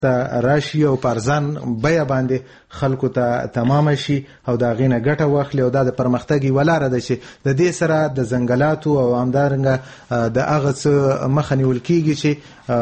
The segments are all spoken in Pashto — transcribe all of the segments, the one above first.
ته راشي او پرځان بیا باندې خلکو ته تمام شي او دا غینه ګټه واخلي او دا د پرمختګ ولاره ده چې د دې سره د ځنګلاتو او همدارنګه د هغه څه مخه نیول کیږي چې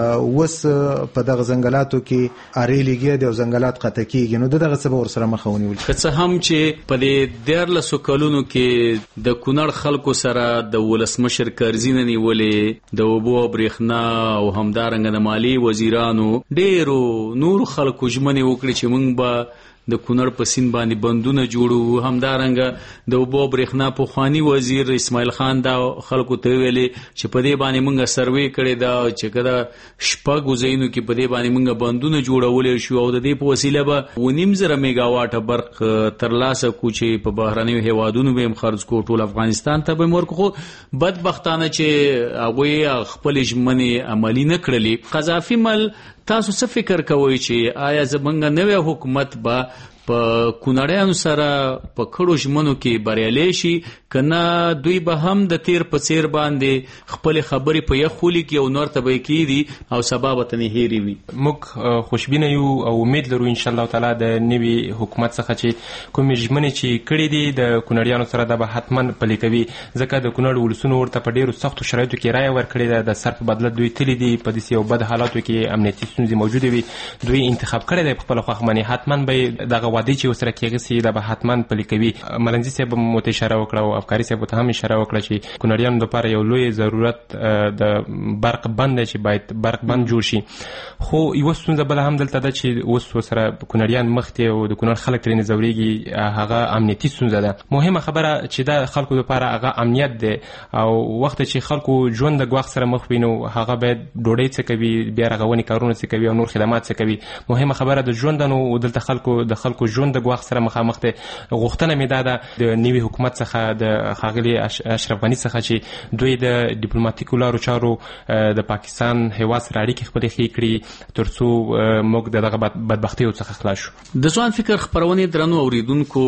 وس په دغه ځنګلاتو کې اړیلېږي د ځنګلات قطع کیږي. نو دغه څه به ورسره مخه ونیول که څه هم چې په دې 14 کلونو کې د کونړ خلکو سره د ولسمشر کرزینه نیولې د اوبو او برېښنا او همدارنګه د مالی وزیرانو ډېرو نور خلکو ژمنې وکړي چې موږ به د کونړ په سیند باندې بندونه جوړو. همدارنګه د اوبو برېښنا پخوانی وزیر اسماعیل خان دا خلکو ته ویلي چې په دې باندې موږ سروې کړې ده چې کله شپږو ځایونو کې په دې باندې موږ بندونه جوړولی شو او د دې په وسیله به 9,000 میګاواټه برق ترلاسه کړو چې په بهرنیو هیوادونو به هم خرڅ کړو، ټول افغانستان ته به هم ورکړو. خو بدبختانه چې هغوی خپلې ژمنې عملي نه کړلې. قذافي مل تاسو څه فکر کوئ چې آیا زموږ نوی حکومت به په کونړیانو سره په کړو ژمنو کې بریالی شي که نه دوی به هم د تیر په څیر باندې خپلې خبرې په یخ ولیکي او نور ته به یې کېږدي او سبا به تنې هېرې وي؟ موږ خوشبینه یو او امید لرو انشاءالله تعالی د نوي حکومت څخه چې کومې ژمنې چې کړي دي د کونړیانو سره دا به حتما پلي کوي، ځکه د کونړ ولسونو ورته په ډېرو سختو شرایطو کې رایه ورکړې ده. د سر په بدله دوی تللي دي، په داسې یو بد حالاتو کې امنیتي ستونزې موجودې وي، دوی انتخاب کړی دی په خپله خوښه باندې. حتما به دغه وعدې چې ورسره کېږي سي دا به حتما پلي کوي. ملنځي صاحب هم ورته اشاره وکړه او افکاري صاحب ته هم اشاره وکړه چې کونړیانو دپاره یو لوی ضرورت د برق بند دی چې باید برق بند جوړ شي. خو یوه ستونزه بله هم دلته ده چې اوس ورسره کونړیان مخ دي او د کونړ خلک ترېنې ځورېږي، هغه امنیتي ستونزه ده. مهمه خبره چې دا خلکو دپاره هغه امنیت دی او وخت چې خلکو ژوند د ګواښ سره مخ وي نو هغه باید ډوډۍ څه کوي، بیا رغونې کارونه څه کوي او نور خدمات څه کوي. مهمه خبره د ژوند نو دلته خلکو ژوند د ګواښ سره مخامخ دی. غوښتنه مې دا ده د نوي حکومت څخه د ښاغلي اشرف غني څخه چې دوی د ډیپلوماتیکو لارو چارو د پاکستان هیواد سره اړیکې خپلې ښې کړي تر څو موږ د دغه بدبختیو څخه خلاص شو. د ځوان فکر خپرونې درنو اوریدونکو،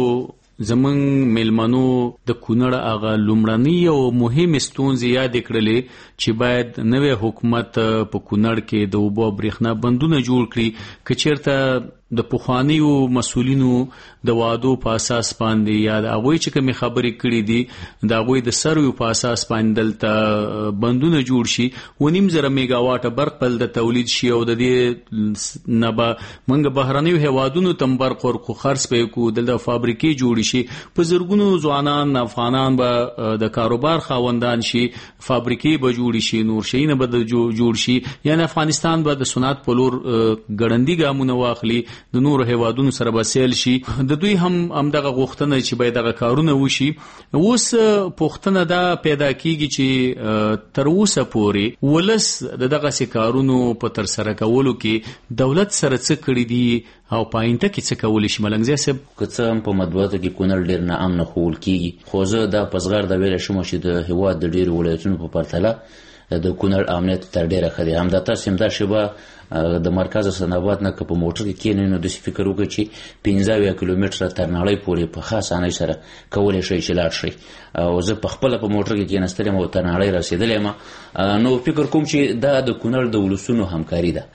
زمونږ میلمنو د کونړ هغه لومړنۍ او مهمې ستونزې یادې کړلې چې باید نوی حکومت په کونړ کې د اوبو او برېښنا بندونه جوړ کړي. که چېرته د پخوانیو مسؤلینو د وعدو په اساس باندې یا د هغوی چې کومې خبرې کړي دي د هغوی د سرویو په اساس باندې دلته بندونه جوړ شي، 9,000 میګاواټه برق دلته تولید شي او د دې نه به موږ بهرنیو هیوادونو ته هم برق ورکړو، خرڅ به یې کړو، دلته فابریکې جوړې شي، په زرګونو ځوانان افغانان به د کاروبار خاوندان شي، فابریکې به جوړې شي، نور شیونه به جوړ شي. یعنې افغانستان به د صنعت په لور ګړندي ګامونه واخلي، د نورو هیوادونو سره به سیل شي. د دوی هم دغه غوښتنه چې باید دغه کارونه وشي. اوس پوښتنه دا پیدا کیږي چې تر اوسه پورې ولس د دغسې کارونو په ترسره کولو کې دولت سره څه کړي دي او په آینده کې څه کولی شي؟ ملنګزی صاحب، که څه هم په مطبوعاتو کې کونړ ډېر ناامنه ښوول کېږي، خو زه دا په زغرده ویلی شم چې د هېواد د ډېرو ولایتونو په پرتله د کونړ امنیت تر ډېره ښه دی. همدا تاسو هم دا شیبه د مرکز حسن آباد نه که په موټر کې کېنئ نو داسې فکر وکړئ چې 15 کیلومتره تر نړۍ پورې په ښه اسانۍ سره کولی شئ چې لاړ شئ. او زه په خپله په موټر کې کېنستلی یم او تر نړۍ رسېدلی یم. نو فکر کوم چې دا د کونړ د ولسونو همکاري ده.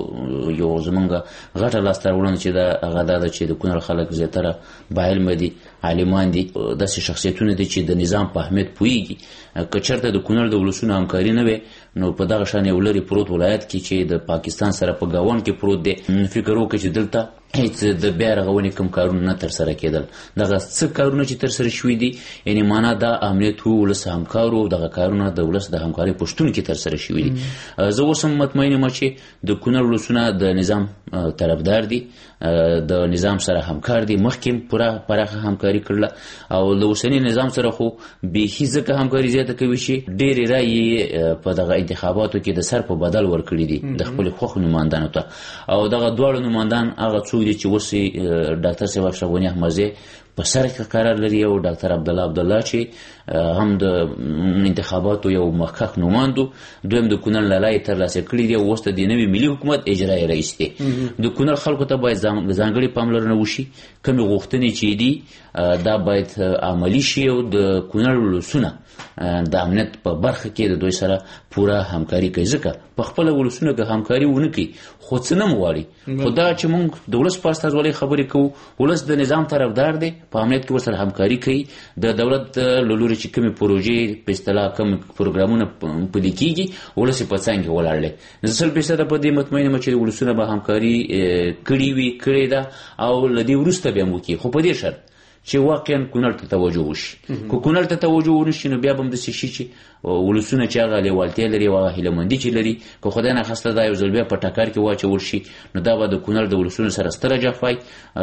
یو زمونږ غټه لاسته راوړنه چې دا هغه دا ده چې د کونړ خلک زیاتره باعلمه دي، عالمان دي، داسې شخصیتونه دي چې د نظام په اهمیت پوهېږي. که چېرته د کونړ د ولسونو همکاري نه وي نو په دغه شان یو لرې پروت ولایت کې چې د پاکستان سره په ګاونډ کې پروت دی، فکر وکړئ چې دلته هیڅ د بیا رغونې کوم کارونه نه ترسره کېدل. دغه څه کارونه چې ترسره شوي دي یعنې معنا دا امنیت و، ولس همکار و، دغه کارونه د ولس د همکارۍ په شتون کې ترسره شوي دي. زه اوس هم مطمئن یم چې د کونړ ولسونه د نظام طرفدار دي، د نظام سره همکار دي، مخکې پوره پراخه همکاري کړله او له اوسني نظام سره خو بیخي ځکه همکاري زیاته کوي چې ډېرې رایې په دغه انتخاباتو کې د سر په بدل ورکړي دي د خپلې خوښو نمایندانو ته. او دغه دواړه نمایندان هغه څوک دي چې اوس ډاکټر صاحب اشرف غني احمدزی په سر کې قرار لري او ډاکټر عبدالله چې هم د انتخاباتو یو مخکښ نمایندو، دویم د کونړ له لارې ترلاسه کړي دي او اوس د نوي ملي حکومت اجرایي رئیس دی. د کونړ خلکو ته باید ځانګړې پاملرنه وشي، کومې غوښتنې چې دي دا باید عملي شي او د کونړ ولسونه د امنیت په برخه کې د دوی سره پوره همکاري کوي. ځکه په خپل ولسونو کې همکاري ونه کوي خو څه نه غواړي. خو دا چې موږ د ولس په استازولۍ خبرې کوو، ولس د نظام طرفدار دی، په امنیت کې ورسره همکاري کوي. د دولت له لوري چې کومې پروژې په اصطلاح کوم پروګرامونه پلي کېږي ولس یې په څنګ کې ولاړ دی. زه 100% په دې مطمئن یم چې ولسونه به همکاري کړې وي، کړې ده او له دې وروسته به هم وکړي، خو په دې شرط چې واقعا کونړ ته توجه وشي. که کونړ ته توجه ونشي نو بیا به هم داسې شي چې ولسونه چې هغه لیوالتیا لري او هغه هیلهمندي چې لري که خدای ناخواسته دا یو ځل بیا په ټکر کې واچول شي نو دا به د کونړ د ولسونو سره ستره جفای.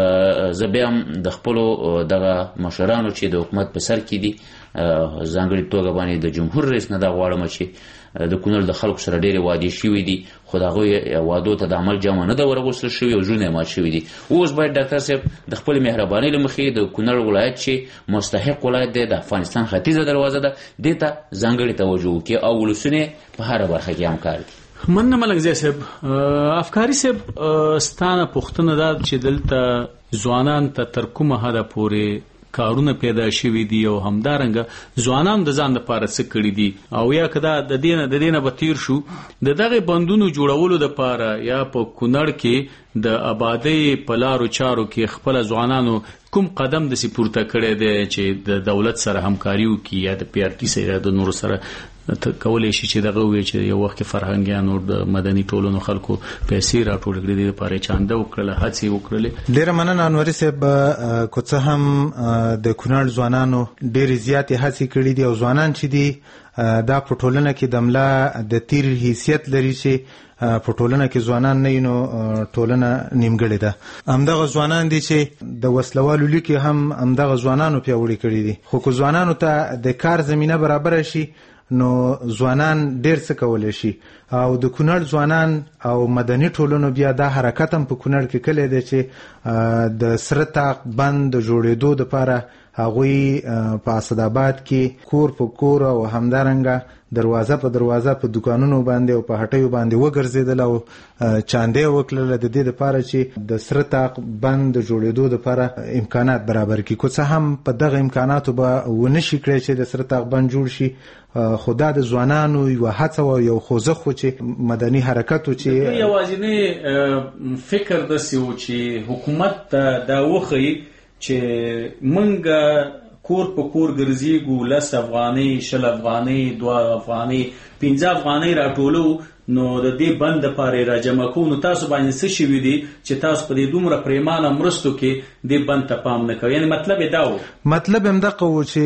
زه بیا هم د خپلو دغه مشرانو چې د حکومت په سر کې دي ځانګړې توګه باندې د جمهور رئیس نه دا غواړم چې د کونړ د خلکو سره ډېرې وعدې شوي دي خو د هغوی وعدو ته د عمل جامه نه ده ورغوستل شوي او زړونه یې مات شوي دي. اوس باید ډاکټر صاحب د خپلې مهربانۍ له مخې د کونړ ولایت چې مستحق ولایت دی، د افغانستان ختیځه دروازه ده، دې ته ځانګړې توجه وکړي او ولسونه په هره برخه کې همکار دي. مننه ملک صاحب. افکاري صاحب ستانه پوښتنه ده چې دلته ځوانان ته تر کومه حده پورې کارونه پیدا شوي دي او همدارنګه ځوانان د ځان لپاره څه کړي دي او یا که دا د دې نه به تیر شو د دغه بندونو جوړولو دپاره یا په کونړ کې د آبادۍ په لارو چارو کې خپل ځوانانو کوم قدم داسې پورته کړی دی چې د دولت سره همکاري وکړي یا د PRT سره یا د نورو سره کولی شي چې دغه ووایي چې یو وخت کې فرهنګیانو د مدني ټولنو خلکو پیسې راټول کړي دي دپاره یې چانده وکړله، هڅې وکړلې. ډېره مننه انوري صاحب. که څه هم د کونړ ځوانانو ډېرې زیاتې هڅې کړي دي او ځوانان چې دي دا په ټولنه کې د ملا د تیر حیثیت لري چې په ټولنه کې ځوانان نه وي نو ټولنه نیمګړې ده. همدغه ځوانان دي چې د وسلوالو لیکې هم همدغه ځوانانو پیاوړي کړي دي. خو که ځوانانو ته د کار زمینه برابره شي نو ځوانان ډېر څه کولی شي او د کونړ ځوانان او مدني ټولنو بیا دا حرکت هم په کونړ کې کلی دی چې د سره طاق بند د جوړېدو دپاره هغوی په اسداباد کې کور په کور او همدارنګه دروازه په دروازه په دکانونو باندې او په هټیو باندې وګرځېدل او چاندې وکړله د دې دپاره چې د سره طاق بند د جوړېدو دپاره امکانات برابر کړي. که څه هم په دغه امکاناتو به ونه شي کړی چې د سره طاق بند جوړ شي، خو دا د ځوانانو یوه هڅه او یو خوځښت و چې مدني حرکت و چې یوازینی فکر داسې و چې حکومت ته دا وښیي چې موږ کور په کور ګرځېږو، 10 افغانۍ 20 افغانۍ 2 افغانۍ 15 افغانۍ راټولو نو د دې بند دپاره را جمع کوو. نو تاسو باندې څه شوي دي چې تاسو په دې دومره پریمانه مرستو کې دې بند ته پام نه کوئ؟ یعنې مطلب یې دا و، مطلب هم دغه و چې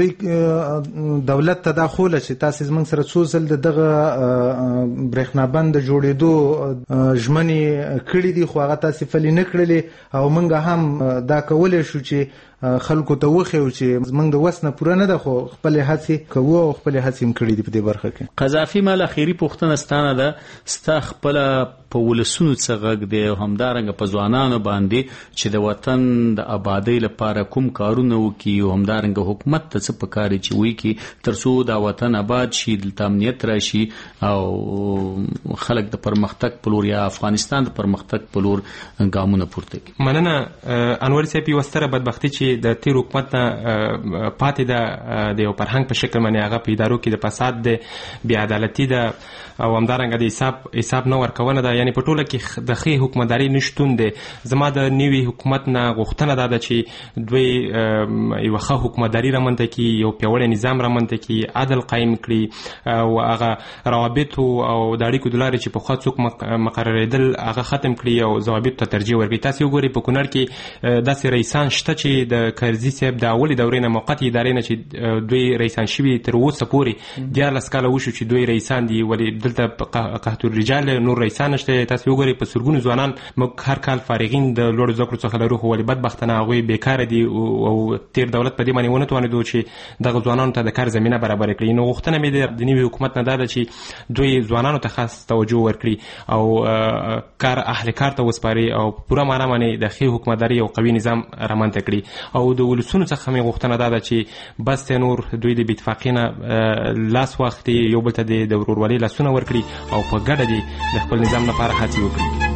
دوی دولت ته دا خوله چې تاسې زموږ سره څو ځل د دغه برېښنا بند د جوړېدو ژمنې کړي دي خو هغه تاسې پلي نه کړلې او موږ هم دا کولی شو چې خلکو ته وښیو چې موږ د وس نه پوره نه ده خو خپلې هڅې کوو او خپلې هڅې هم کړي دي په دې برخه کې. قذافي مال اخري پوښتنه ستانه ده، ستا خپله په ولسونو څه غږ دی او همدارنګه په ځوانانو باندې چې د وطن د آبادۍ لپاره کوم کارونه وکړي او همدارنګه حکومت ته څه پکار چې وکړي تر څو دا وطن آباد شي، دلته امنیت راشي او خلک د پرمختګ په لور یا افغانستان د پرمختګ په لور ګامونه پورته کړي. مننه انور صاحب. یوه ستره بدبختي چې د تیر حکومت نه پاتې ده د یو فرهنګ په شکل باندې هغه په ادارو کې د فساد ده، بې عدالتي ده او همدارنګه د حساب نه ورکونه ده. یعنې په ټوله کې د ښې حکومتداري نشتون دی. زما د نوي حکومت نه غوښتنه دا ده چې دوی یوه ښه حکومتداري رامنځته کړي، یو پیاوړی نظام رامنځته کړي، عدل قایم کړي او هغه روابطو او د اړیکو د لارې چې پخوا څوک مقررېدل هغه ختم کړي او ضوابطو ته ترجیح ورکړي. تاسې وګورئ په کونړ کې داسې رئیسان شته چې د کرزي صاحب د اولې دورې نه موقتې ادارې نه چې دوی رئیسان شوي تر اوسه پورې 14 کاله وشو چې دوی رئیسان دي، ولې دلته قحط الرجال نور رئیسان نشته. تاسې وګورئ په سلګونو ځوانان موږ هر کال فارغین د لوړو زده کړو څخه لرو خو ولې بدبختانه هغوی بیکاره دي او تیر دولت په دې باندې ونه توانېدو چې دغه ځوانانو ته د کار زمینه برابره کړي. نو غوښتنه مې د نوي حکومت نه دا ده چې دوی ځوانانو ته خاص توجه ورکړي او کار اهل کار ته وسپاري او پوره معنا باندې د ښې حکومتداري او قوي نظام رامنځته کړي. او د ولسونو څخه مې غوښتنه دا ده چې بس نور دوی د بېاتفاقۍ نه لاس واخلي، یو بل ته د ورورولۍ لاسونه ورکړي او په ګډه د خپل نظام لپاره هڅې وکړي.